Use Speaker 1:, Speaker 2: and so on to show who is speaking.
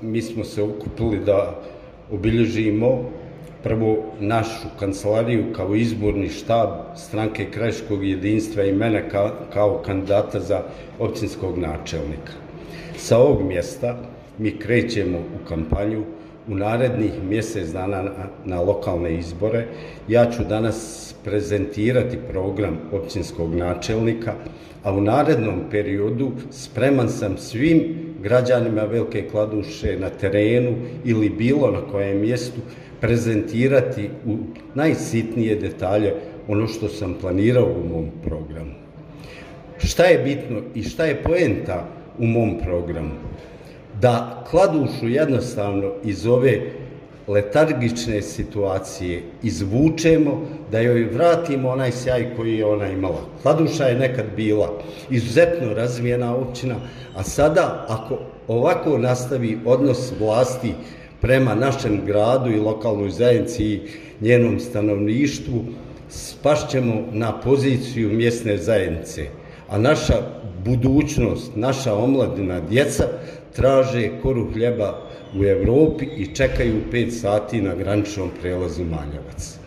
Speaker 1: mi smo se okupili da obilježimo prvo našu kancelariju kao izborni štab stranke Krajiškog jedinstva i mene kao kandidata za općinskog načelnika. Sa ovog mjesta mi krećemo u kampanju u narednih mjesec dana na lokalne izbore. Ja ću danas prezentirati program općinskog načelnika, a u narednom periodu spreman sam svim građanima Velike Kladuše na terenu ili bilo na kojem mjestu prezentirati u najsitnije detalje ono što sam planirao u mom programu. Šta je bitno i šta je poenta u mom programu? Da Kladušu jednostavno iz ove letargične situacije izvučemo, da joj vratimo onaj sjaj koji je ona imala. Kladuša je nekad bila izuzetno razvijena općina, a sada ako ovako nastavi odnos vlasti prema našem gradu i lokalnoj zajednici i njenom stanovništvu, spašćemo na poziciju mjesne zajednice, a naša budućnost, naša omladina, djeca traže koru hljeba u Europi i čekaju 5 sati na graničnom prelazu Maljevac.